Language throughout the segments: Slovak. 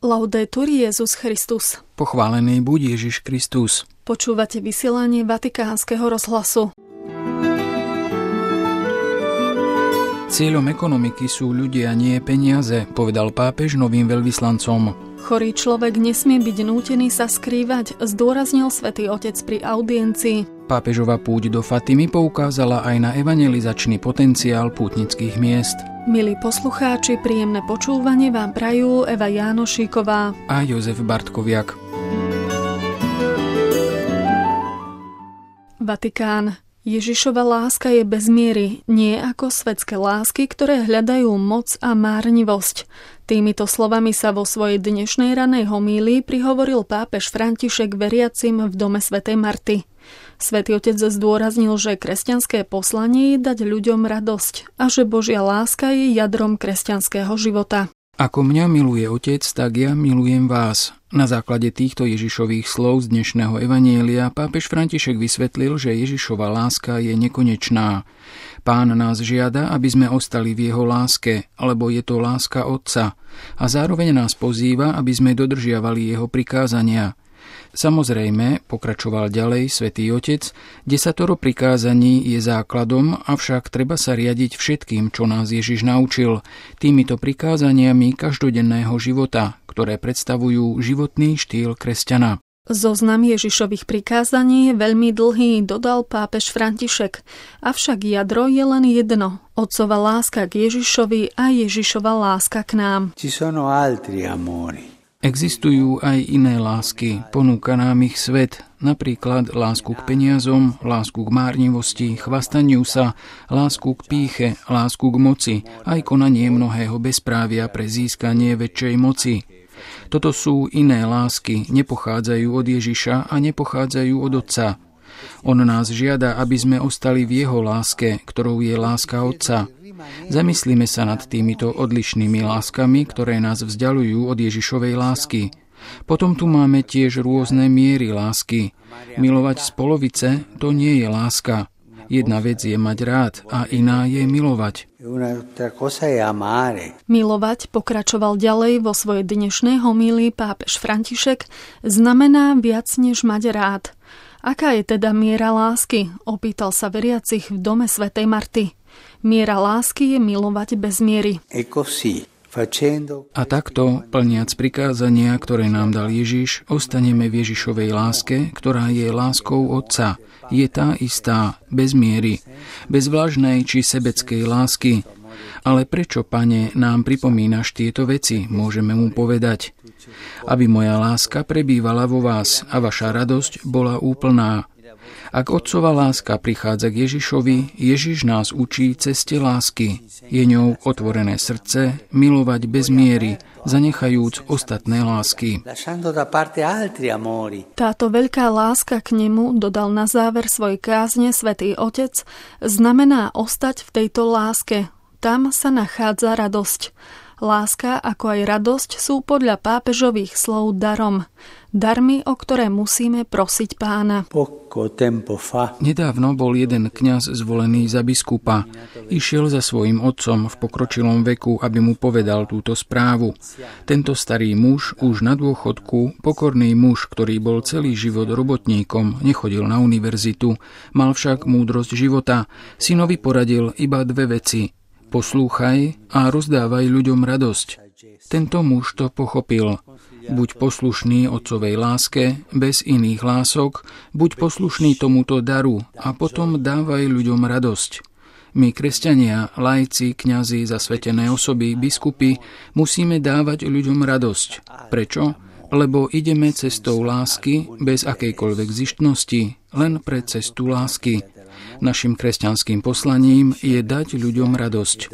Laudetur Jesus Christus. Pochválený buď Ježiš Kristus. Počúvate vysielanie Vatikánskeho rozhlasu. Cieľom ekonomiky sú ľudia, nie peniaze, povedal pápež novým veľvyslancom. Chorý človek nesmie byť nútený sa skrývať, zdôraznil Svätý Otec pri audiencii. Pápežova púť do Fatimy poukázala aj na evangelizačný potenciál pútnických miest. Milí poslucháči, príjemné počúvanie vám prajú Eva Jánošíková a Jozef Bartkoviak. Vatikán. Ježišova láska je bez miery, nie ako svetské lásky, ktoré hľadajú moc a márnivosť. Týmito slovami sa vo svojej dnešnej ranej homílii prihovoril pápež František veriacim v dome svätej Marty. Svätý Otec zdôraznil, že kresťanské poslanie je dať ľuďom radosť a že Božia láska je jadrom kresťanského života. Ako mňa miluje Otec, tak ja milujem vás. Na základe týchto Ježišových slov z dnešného evanjelia pápež František vysvetlil, že Ježišova láska je nekonečná. Pán nás žiada, aby sme ostali v jeho láske, lebo je to láska Otca, a zároveň nás pozýva, aby sme dodržiavali jeho prikázania. Samozrejme, pokračoval ďalej Svätý Otec, 10 prikázaní je základom, avšak treba sa riadiť všetkým, čo nás Ježiš naučil, týmito prikázaniami každodenného života, ktoré predstavujú životný štýl kresťana. Zoznam Ježišových prikázaní je veľmi dlhý, dodal pápež František, avšak jadro je len jedno, Otcova láska k Ježišovi a Ježišova láska k nám. Ci sono altri amori. Existujú aj iné lásky, ponúka nám ich svet, napríklad lásku k peniazom, lásku k márnivosti, chvastaniu sa, lásku k pýche, lásku k moci, aj konanie mnohého bezprávia pre získanie väčšej moci. Toto sú iné lásky, nepochádzajú od Ježiša a nepochádzajú od Otca. On nás žiada, aby sme ostali v jeho láske, ktorou je láska Otca. Zamyslíme sa nad týmito odlišnými láskami, ktoré nás vzdialujú od Ježišovej lásky. Potom tu máme tiež rôzne miery lásky. Milovať z polovice, to nie je láska. Jedna vec je mať rád a iná je milovať. Milovať, pokračoval ďalej vo svojej dnešnej homílii pápež František, znamená viac než mať rád. Aká je teda miera lásky? Opýtal sa veriacich v dome svätej Marty. Miera lásky je milovať bez miery. A takto, plniac prikázania, ktoré nám dal Ježiš, ostaneme v Ježišovej láske, ktorá je láskou Otca. Je tá istá, bez miery, bez vlažnej či sebeckej lásky. Ale prečo, Pane, nám pripomínaš tieto veci, môžeme mu povedať. Aby moja láska prebývala vo vás a vaša radosť bola úplná. Ak Otcova láska prichádza k Ježišovi, Ježiš nás učí ceste lásky. Je ňou otvorené srdce, milovať bez miery, zanechajúc ostatné lásky. Táto veľká láska k nemu, dodal na záver svojej kázne Svätý Otec, znamená ostať v tejto láske. Tam sa nachádza radosť. Láska ako aj radosť sú podľa pápežových slov darom. Darmi, o ktoré musíme prosiť Pána. Nedávno bol jeden kňaz zvolený za biskupa. Išiel za svojím otcom v pokročilom veku, aby mu povedal túto správu. Tento starý muž, už na dôchodku, pokorný muž, ktorý bol celý život robotníkom, nechodil na univerzitu, mal však múdrosť života, synovi poradil iba dve veci. Poslúchaj a rozdávaj ľuďom radosť. Tento muž to pochopil. Buď poslušný otcovej láske, bez iných lások, buď poslušný tomuto daru a potom dávaj ľuďom radosť. My, kresťania, laici, kňazi, zasvetené osoby, biskupy, musíme dávať ľuďom radosť. Prečo? Lebo ideme cestou lásky, bez akejkoľvek zištnosti, len pre cestu lásky. Našim kresťanským poslaním je dať ľuďom radosť.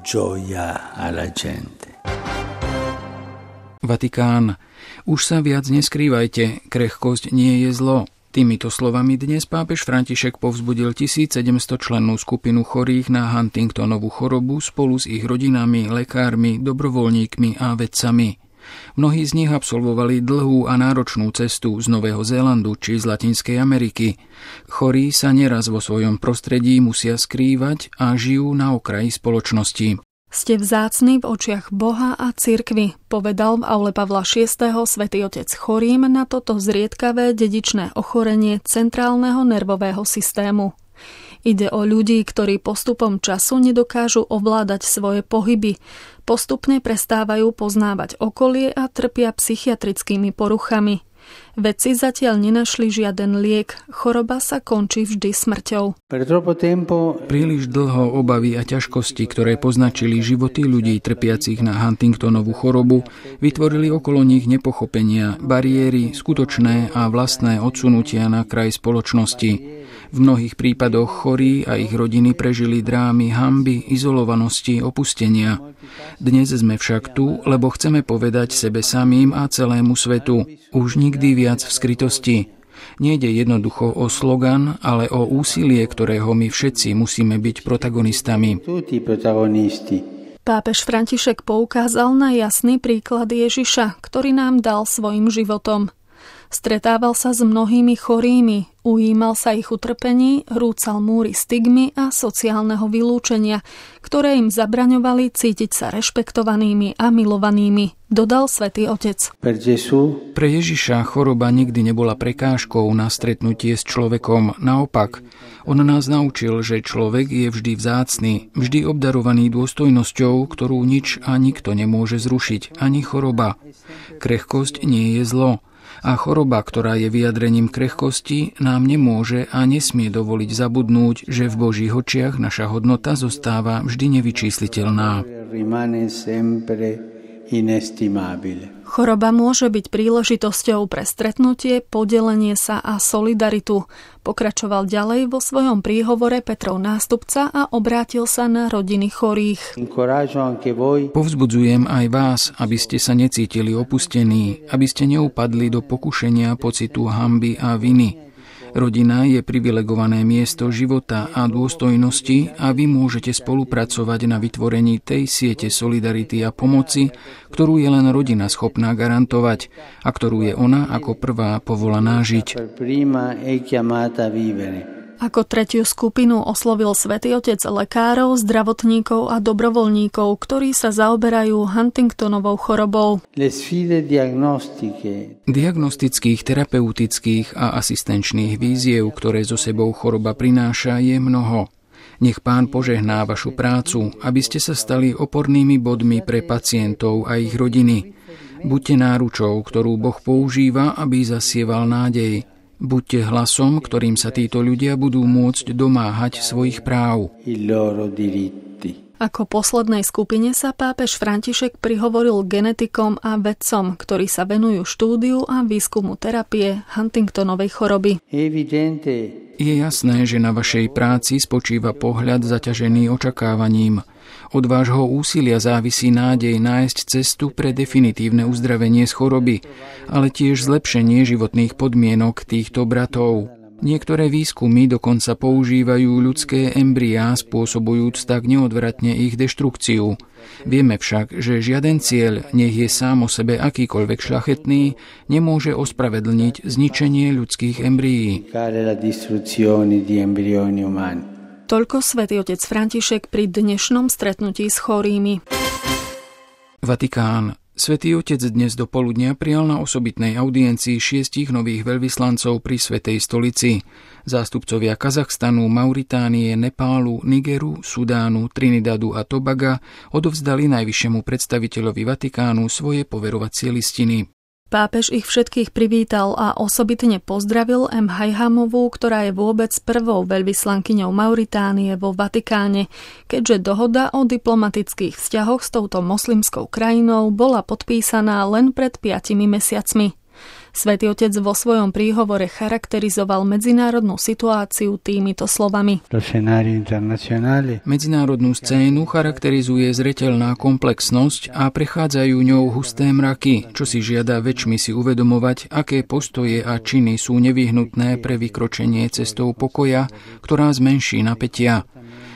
Vatikán. Už sa viac neskrývajte, krehkosť nie je zlo. Týmito slovami dnes pápež František povzbudil 1700 člennú skupinu chorých na Huntingtonovú chorobu spolu s ich rodinami, lekármi, dobrovoľníkmi a vedcami. Mnohí z nich absolvovali dlhú a náročnú cestu z Nového Zélandu či z Latinskej Ameriky. Chorí sa neraz vo svojom prostredí musia skrývať a žijú na okraji spoločnosti. Ste vzácni v očiach Boha a cirkvi, povedal v aule Pavla VI. Svätý otec chorým na toto zriedkavé dedičné ochorenie centrálneho nervového systému. Ide o ľudí, ktorí postupom času nedokážu ovládať svoje pohyby, postupne prestávajú poznávať okolie a trpia psychiatrickými poruchami. Vedci zatiaľ nenašli žiaden liek, choroba sa končí vždy smrťou. Príliš dlho obavy a ťažkosti, ktoré poznačili životy ľudí trpiacich na Huntingtonovú chorobu, vytvorili okolo nich nepochopenia, bariéry, skutočné a vlastné odsunutia na kraj spoločnosti. V mnohých prípadoch chorí a ich rodiny prežili drámy hanby, izolovanosti, opustenia. Dnes sme však tu, lebo chceme povedať sebe samým a celému svetu: už nikdy viac v skrytosti. Nejde jednoducho o slogan, ale o úsilie, ktorého my všetci musíme byť protagonistami. Pápež František poukázal na jasný príklad Ježiša, ktorý nám dal svojim životom. Stretával sa s mnohými chorými, ujímal sa ich utrpení, rúcal múry stigmy a sociálneho vylúčenia, ktoré im zabraňovali cítiť sa rešpektovanými a milovanými, dodal Svätý Otec. Pre Ježiša choroba nikdy nebola prekážkou na stretnutie s človekom, naopak. On nás naučil, že človek je vždy vzácny, vždy obdarovaný dôstojnosťou, ktorú nič a nikto nemôže zrušiť, ani choroba. Krehkosť nie je zlo. A choroba, ktorá je vyjadrením krehkosti, nám nemôže a nesmie dovoliť zabudnúť, že v Božích očiach naša hodnota zostáva vždy nevyčísliteľná. Choroba môže byť príležitosťou pre stretnutie, podelenie sa a solidaritu. Pokračoval ďalej vo svojom príhovore Petrov nástupca a obrátil sa na rodiny chorých. Povzbudzujem aj vás, aby ste sa necítili opustení, aby ste neupadli do pokušenia pocitu hanby a viny. Rodina je privilegované miesto života a dôstojnosti a vy môžete spolupracovať na vytvorení tej siete solidarity a pomoci, ktorú je len rodina schopná garantovať a ktorú je ona ako prvá povolaná žiť. Ako tretiu skupinu oslovil Svätý Otec lekárov, zdravotníkov a dobrovoľníkov, ktorí sa zaoberajú Huntingtonovou chorobou. Diagnostických, terapeutických a asistenčných víziev, ktoré so sebou choroba prináša, je mnoho. Nech Pán požehná vašu prácu, aby ste sa stali opornými bodmi pre pacientov a ich rodiny. Buďte náručou, ktorú Boh používa, aby zasieval nádej. Buďte hlasom, ktorým sa títo ľudia budú môcť domáhať svojich práv. Ako poslednej skupine sa pápež František prihovoril genetikom a vedcom, ktorí sa venujú štúdiu a výskumu terapie Huntingtonovej choroby. Je jasné, že na vašej práci spočíva pohľad zaťažený očakávaním. Od vášho úsilia závisí nádej nájsť cestu pre definitívne uzdravenie z choroby, ale tiež zlepšenie životných podmienok týchto bratov. Niektoré výskumy dokonca používajú ľudské embryá, spôsobujúc tak neodvratne ich deštrukciu. Vieme však, že žiaden cieľ, nech je sám o sebe akýkoľvek šľachetný, nemôže ospravedlniť zničenie ľudských embryí. Toľko Svätý Otec František pri dnešnom stretnutí s chorými. Vatikán. Svätý Otec dnes do poludnia prijal na osobitnej audiencii 6 nových veľvyslancov pri Svätej stolici. Zástupcovia Kazachstanu, Mauritánie, Nepálu, Nigeru, Sudánu, Trinidadu a Tobaga odovzdali najvyššiemu predstaviteľovi Vatikánu svoje poverovacie listiny. Pápež ich všetkých privítal a osobitne pozdravil M. Hajhamovú, ktorá je vôbec prvou veľvyslankyňou Mauritánie vo Vatikáne, keďže dohoda o diplomatických vzťahoch s touto moslimskou krajinou bola podpísaná len pred 5 mesiacmi. Svätý Otec vo svojom príhovore charakterizoval medzinárodnú situáciu týmito slovami. Medzinárodnú scénu charakterizuje zreteľná komplexnosť a prechádzajú ňou husté mraky, čo si žiada väčšmi si uvedomovať, aké postoje a činy sú nevyhnutné pre vykročenie cestou pokoja, ktorá zmenší napätia.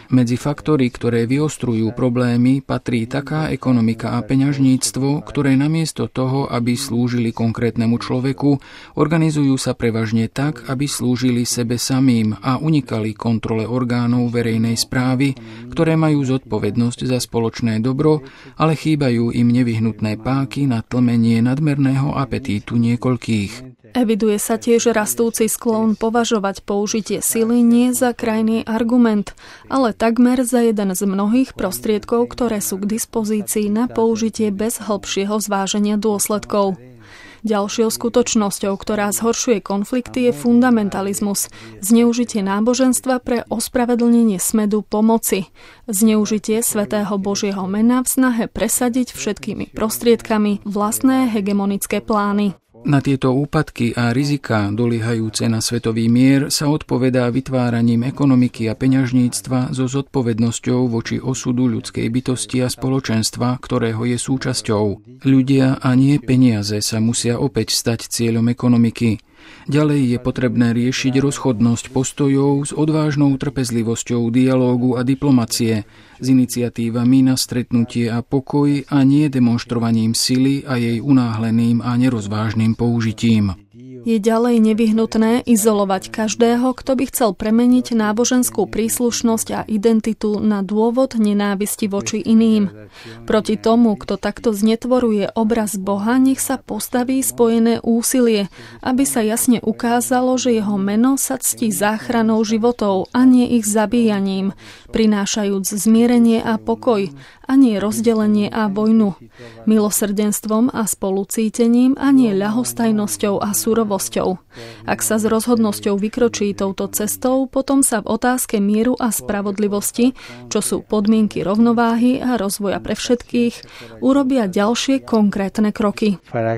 Medzi faktory, ktoré vyostrujú problémy, patrí taká ekonomika a peňažníctvo, ktoré namiesto toho, aby slúžili konkrétnemu človeku, organizujú sa prevažne tak, aby slúžili sebe samým a unikali kontrole orgánov verejnej správy, ktoré majú zodpovednosť za spoločné dobro, ale chýbajú im nevyhnutné páky na tlmenie nadmerného apetítu niekoľkých. Eviduje sa tiež rastúci sklon považovať použitie sily nie za krajný argument, ale takmer za jeden z mnohých prostriedkov, ktoré sú k dispozícii na použitie bez hĺbšieho zváženia dôsledkov. Ďalšou skutočnosťou, ktorá zhoršuje konflikty, je fundamentalizmus, zneužitie náboženstva pre ospravedlnenie smedu pomoci, zneužitie svätého Božieho mena v snahe presadiť všetkými prostriedkami vlastné hegemonické plány. Na tieto úpadky a riziká doliehajúce na svetový mier sa odpovedá vytváraním ekonomiky a peňažníctva so zodpovednosťou voči osudu ľudskej bytosti a spoločenstva, ktorého je súčasťou. Ľudia a nie peniaze sa musia opäť stať cieľom ekonomiky. Ďalej je potrebné riešiť rozchodnosť postojov s odvážnou trpezlivosťou dialógu a diplomacie, s iniciatívami na stretnutie a pokoj a nie demonštrovaním sily a jej unáhleným a nerozvážnym použitím. Je ďalej nevyhnutné izolovať každého, kto by chcel premeniť náboženskú príslušnosť a identitu na dôvod nenávisti voči iným. Proti tomu, kto takto znetvoruje obraz Boha, nech sa postaví spojené úsilie, aby sa jasne ukázalo, že jeho meno sa ctí záchranou životov a nie ich zabíjaním, prinášajúc zmierenie a pokoj, a nie rozdelenie a vojnu, milosrdenstvom a spolucítením a nie ľahostajnosťou a surovosťou. Ak sa s rozhodnosťou vykročí touto cestou, potom sa v otázke mieru a spravodlivosti, čo sú podmienky rovnováhy a rozvoja pre všetkých, urobia ďalšie konkrétne kroky.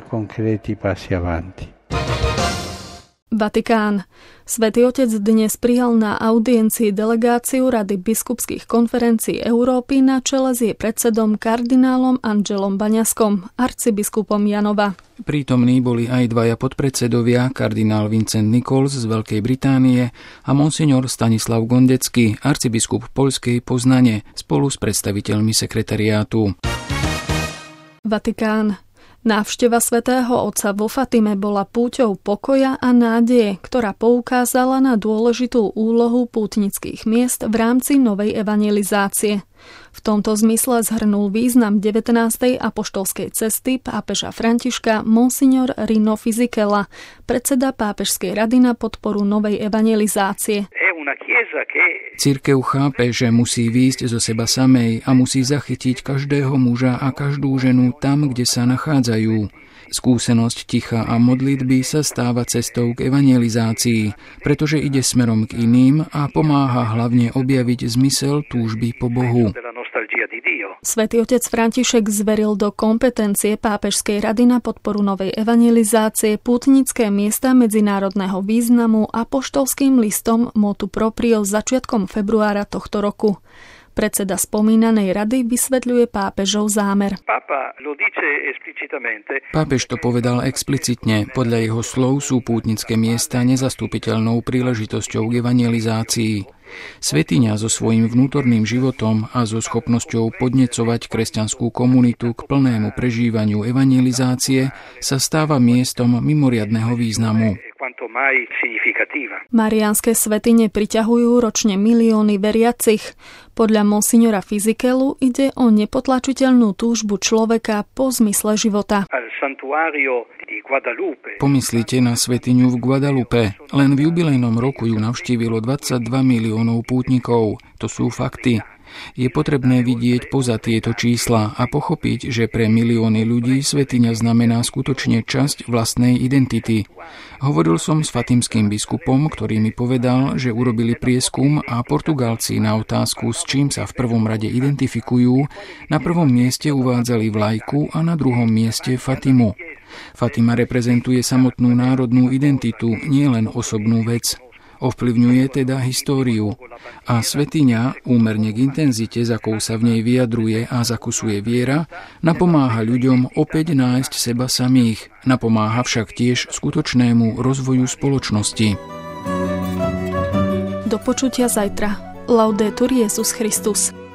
Vatikán. Svätý Otec dnes prijal na audiencii delegáciu Rady biskupských konferencií Európy na čele s jej predsedom kardinálom Angelom Baňaskom, arcibiskupom Janova. Prítomní boli aj dvaja podpredsedovia, kardinál Vincent Nichols z Veľkej Británie a monsignor Stanislav Gondecký, arcibiskup poľskej Poznane, spolu s predstaviteľmi sekretariátu. Vatikán. Návšteva svätého Otca vo Fatime bola púťou pokoja a nádeje, ktorá poukázala na dôležitú úlohu pútnických miest v rámci novej evangelizácie. V tomto zmysle zhrnul význam 19. apoštolskej cesty pápeža Františka monsignor Rino Fisichella, predseda Pápežskej rady na podporu novej evangelizácie. Cirkev chápe, že musí výjsť zo seba samej a musí zachytiť každého muža a každú ženu tam, kde sa nachádzajú. Skúsenosť ticha a modlitby sa stáva cestou k evangelizácii, pretože ide smerom k iným a pomáha hlavne objaviť zmysel túžby po Bohu. Svätý Otec František zveril do kompetencie Pápežskej rady na podporu novej evangelizácie pútnické miesta medzinárodného významu apoštolským listom Motu Proprio začiatkom februára tohto roku. Predseda spomínanej rady vysvetľuje pápežov zámer. Pápež to povedal explicitne. Podľa jeho slov sú pútnické miesta nezastupiteľnou príležitosťou k evangelizácii. Svätyňa so svojím vnútorným životom a so schopnosťou podnecovať kresťanskú komunitu k plnému prežívaniu evangelizácie sa stáva miestom mimoriadneho významu. Mariánske svätyne priťahujú ročne milióny veriacich. Podľa monsignora Fisichelu ide o nepotlačiteľnú túžbu človeka po zmysle života. Pomyslite na svätyňu v Guadalupe. Len v jubilejnom roku ju navštívilo 22 miliónov pútnikov. To sú fakty. Je potrebné vidieť poza tieto čísla a pochopiť, že pre milióny ľudí svätyňa znamená skutočne časť vlastnej identity. Hovoril som s fatimským biskupom, ktorý mi povedal, že urobili prieskum a Portugálci na otázku, s čím sa v prvom rade identifikujú, na prvom mieste uvádzali vlajku a na druhom mieste Fatimu. Fatima reprezentuje samotnú národnú identitu, nielen osobnú vec. Ovplyvňuje teda históriu. A svätyňa, úmerne k intenzite, za akou sa v nej vyjadruje a zakusuje viera, napomáha ľuďom opäť nájsť seba samých. Napomáha však tiež skutočnému rozvoju spoločnosti. Do počutia zajtra. Laudetur Jesus Christus.